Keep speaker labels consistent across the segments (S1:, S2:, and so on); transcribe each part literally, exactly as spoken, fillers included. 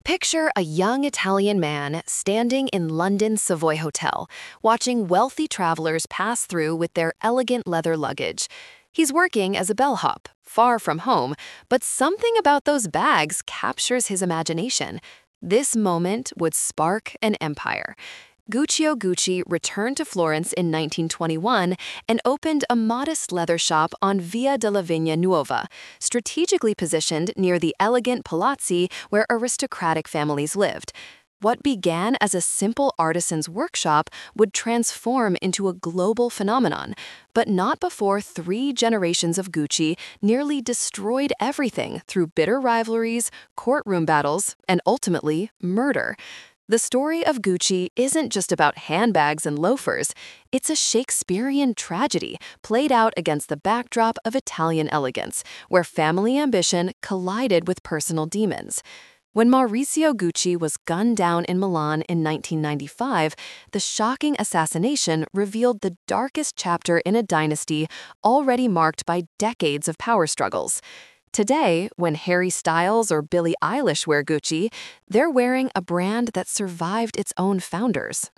S1: Picture a young Italian man standing in London's Savoy Hotel, watching wealthy travelers pass through with their elegant leather luggage. He's working as a bellhop, far from home, but something about those bags captures his imagination. This moment would spark an empire. Guccio Gucci returned to Florence in nineteen twenty-one and opened a modest leather shop on Via della Vigna Nuova, strategically positioned near the elegant palazzi where aristocratic families lived. What began as a simple artisan's workshop would transform into a global phenomenon, but not before three generations of Gucci nearly destroyed everything through bitter rivalries, courtroom battles, and ultimately, murder. The story of Gucci isn't just about handbags and loafers. It's a Shakespearean tragedy played out against the backdrop of Italian elegance, where family ambition collided with personal demons. When Maurizio Gucci was gunned down in Milan in nineteen ninety-five, the shocking assassination revealed the darkest chapter in a dynasty already marked by decades of power struggles. Today, when Harry Styles or Billie Eilish wear Gucci, they're wearing a brand that survived its own founders.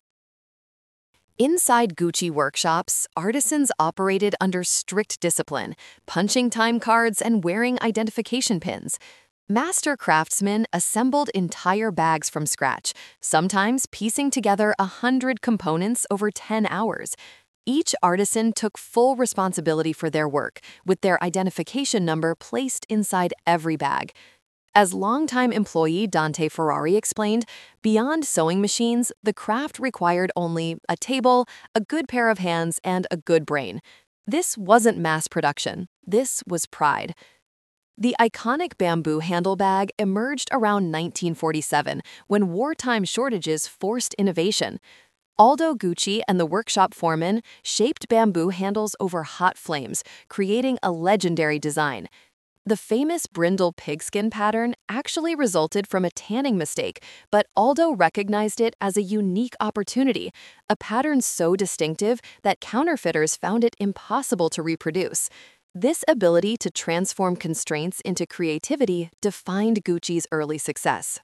S1: Inside Gucci workshops, artisans operated under strict discipline, punching time cards and wearing identification pins. Master craftsmen assembled entire bags from scratch, sometimes piecing together a hundred components over ten hours. Each artisan took full responsibility for their work, with their identification number placed inside every bag. As longtime employee Dante Ferrari explained, beyond sewing machines, the craft required only a table, a good pair of hands, and a good brain. This wasn't mass production. This was pride. The iconic bamboo handle bag emerged around nineteen forty-seven, when wartime shortages forced innovation. Aldo Gucci and the workshop foreman shaped bamboo handles over hot flames, creating a legendary design. The famous brindle pigskin pattern actually resulted from a tanning mistake, but Aldo recognized it as a unique opportunity, a pattern so distinctive that counterfeiters found it impossible to reproduce. This ability to transform constraints into creativity defined Gucci's early success.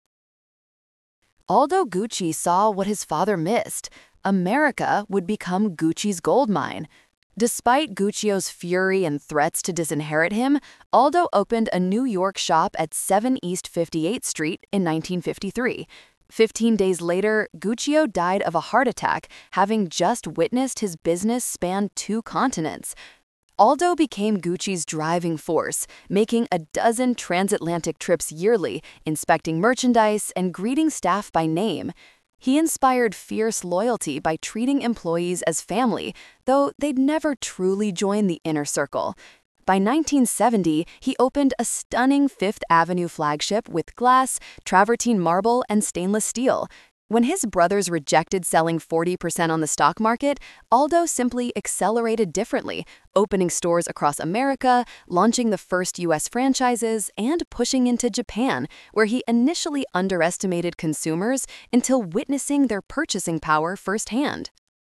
S1: Aldo Gucci saw what his father missed. America would become Gucci's gold mine. Despite Guccio's fury and threats to disinherit him, Aldo opened a New York shop at seven East fifty-eighth Street in nineteen fifty-three. Fifteen days later, Guccio died of a heart attack, having just witnessed his business span two continents. Aldo became Gucci's driving force, making a dozen transatlantic trips yearly, inspecting merchandise and greeting staff by name. He inspired fierce loyalty by treating employees as family, though they'd never truly join the inner circle. By nineteen seventy, he opened a stunning Fifth Avenue flagship with glass, travertine marble, and stainless steel. When his brothers rejected selling forty percent on the stock market, Aldo simply accelerated differently, opening stores across America, launching the first U S franchises, and pushing into Japan, where he initially underestimated consumers until witnessing their purchasing power firsthand.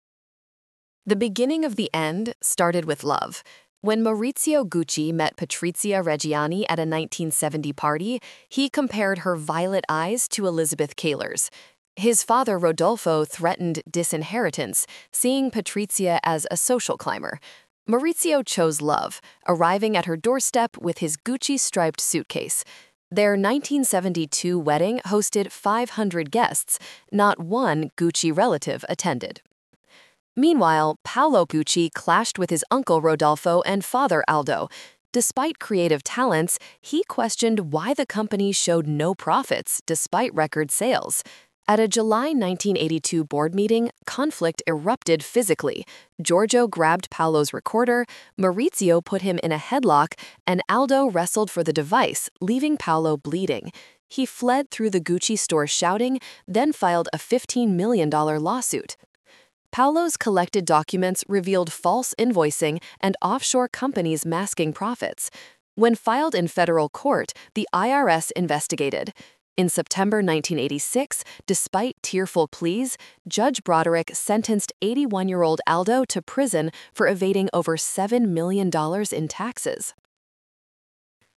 S1: The beginning of the end started with love. When Maurizio Gucci met Patrizia Reggiani at a nineteen seventy party, he compared her violet eyes to Elizabeth Taylor's. His father, Rodolfo, threatened disinheritance, seeing Patrizia as a social climber. Maurizio chose love, arriving at her doorstep with his Gucci-striped suitcase. Their nineteen seventy-two wedding hosted five hundred guests. Not one Gucci relative attended. Meanwhile, Paolo Gucci clashed with his uncle Rodolfo and father Aldo. Despite creative talents, he questioned why the company showed no profits despite record sales. At a July nineteen eighty-two board meeting, conflict erupted physically. Giorgio grabbed Paolo's recorder, Maurizio put him in a headlock, and Aldo wrestled for the device, leaving Paolo bleeding. He fled through the Gucci store shouting, then filed a fifteen million dollars lawsuit. Paolo's collected documents revealed false invoicing and offshore companies masking profits. When filed in federal court, the I R S investigated. In September nineteen eighty-six, despite tearful pleas, Judge Broderick sentenced eighty-one-year-old Aldo to prison for evading over seven million dollars in taxes.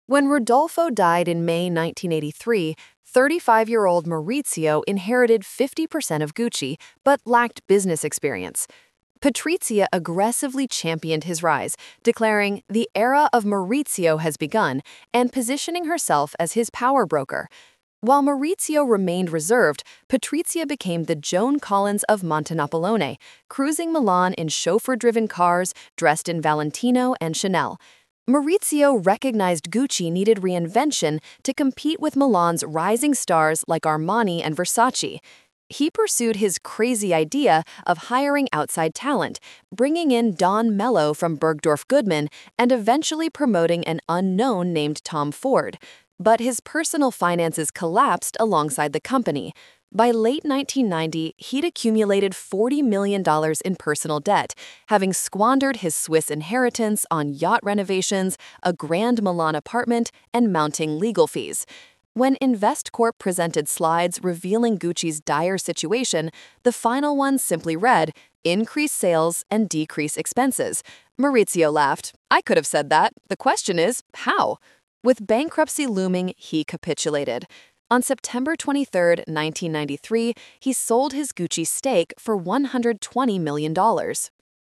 S1: When Rodolfo died in May nineteen eighty-three, thirty-five-year-old Maurizio inherited fifty percent of Gucci but lacked business experience. Patrizia aggressively championed his rise, declaring, "The era of Maurizio has begun," and positioning herself as his power broker. While Maurizio remained reserved, Patrizia became the Joan Collins of Montenapoleone, cruising Milan in chauffeur-driven cars dressed in Valentino and Chanel. Maurizio recognized Gucci needed reinvention to compete with Milan's rising stars like Armani and Versace. He pursued his crazy idea of hiring outside talent, bringing in Don Mello from Bergdorf Goodman and eventually promoting an unknown named Tom Ford. But his personal finances collapsed alongside the company. By late nineteen ninety, he'd accumulated forty million dollars in personal debt, having squandered his Swiss inheritance on yacht renovations, a grand Milan apartment, and mounting legal fees. When Investcorp presented slides revealing Gucci's dire situation, the final one simply read, "Increase sales and decrease expenses." Maurizio laughed. "I could have said that. The question is, how?" With bankruptcy looming, he capitulated. On September twenty-third, nineteen ninety-three, he sold his Gucci stake for one hundred twenty million dollars.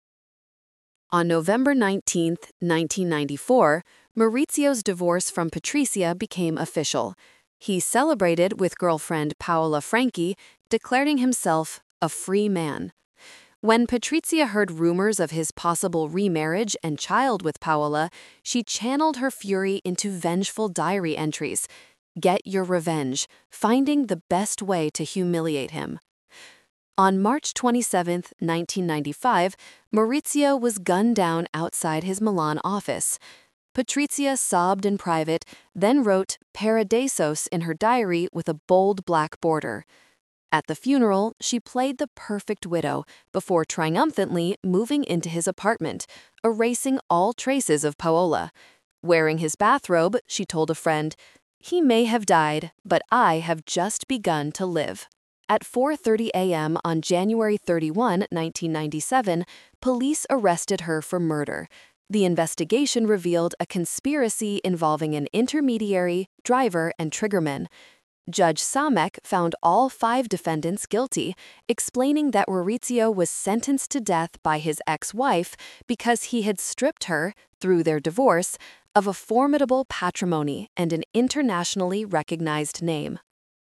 S1: On November nineteenth, nineteen ninety-four, Maurizio's divorce from Patrizia became official. He celebrated with girlfriend Paola Franchi, declaring himself a free man. When Patrizia heard rumors of his possible remarriage and child with Paola, she channeled her fury into vengeful diary entries. "Get your revenge, finding the best way to humiliate him." On March twenty-seventh, nineteen ninety-five, Maurizio was gunned down outside his Milan office. Patrizia sobbed in private, then wrote Paradisos in her diary with a bold black border. At the funeral, she played the perfect widow before triumphantly moving into his apartment, erasing all traces of Paola. Wearing his bathrobe, she told a friend, "He may have died, but I have just begun to live." At four thirty a m on January thirty-first, nineteen ninety-seven, police arrested her for murder. The investigation revealed a conspiracy involving an intermediary, driver, and triggerman. Judge Samek found all five defendants guilty, explaining that Maurizio was sentenced to death by his ex-wife because he had stripped her, through their divorce, of a formidable patrimony and an internationally recognized name.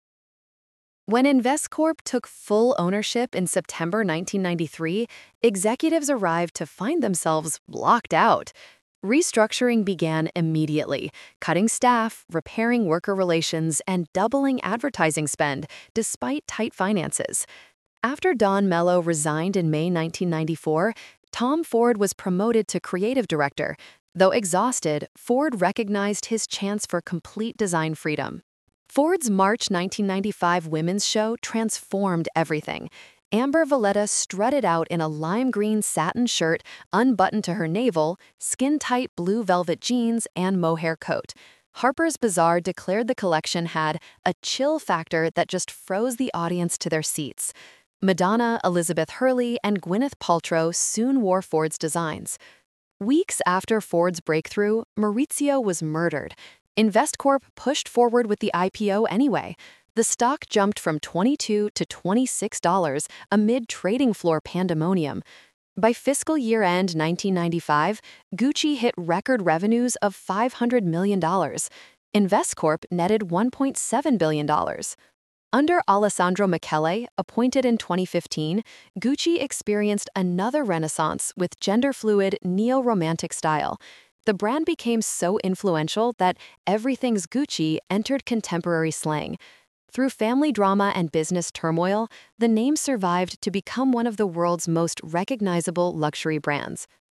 S1: When Investcorp took full ownership in September nineteen ninety-three, executives arrived to find themselves locked out. Restructuring began immediately, cutting staff, repairing worker relations, and doubling advertising spend, despite tight finances. After Don Mello resigned in May nineteen ninety-four, Tom Ford was promoted to creative director. Though exhausted, Ford recognized his chance for complete design freedom. Ford's March nineteen ninety-five women's show transformed everything. Amber Valletta strutted out in a lime green satin shirt unbuttoned to her navel, skin-tight blue velvet jeans, and mohair coat. Harper's Bazaar declared the collection had a chill factor that just froze the audience to their seats. Madonna, Elizabeth Hurley, and Gwyneth Paltrow soon wore Ford's designs. Weeks after Ford's breakthrough, Maurizio was murdered. Investcorp pushed forward with the I P O anyway. The stock jumped from twenty-two to twenty-six dollars amid trading floor pandemonium. By fiscal year-end nineteen ninety-five, Gucci hit record revenues of five hundred million dollars. Investcorp netted one point seven billion dollars. Under Alessandro Michele, appointed in twenty fifteen, Gucci experienced another renaissance with gender-fluid, neo-romantic style. The brand became so influential that "everything's Gucci" entered contemporary slang. Through family drama and business turmoil, the name survived to become one of the world's most recognizable luxury brands.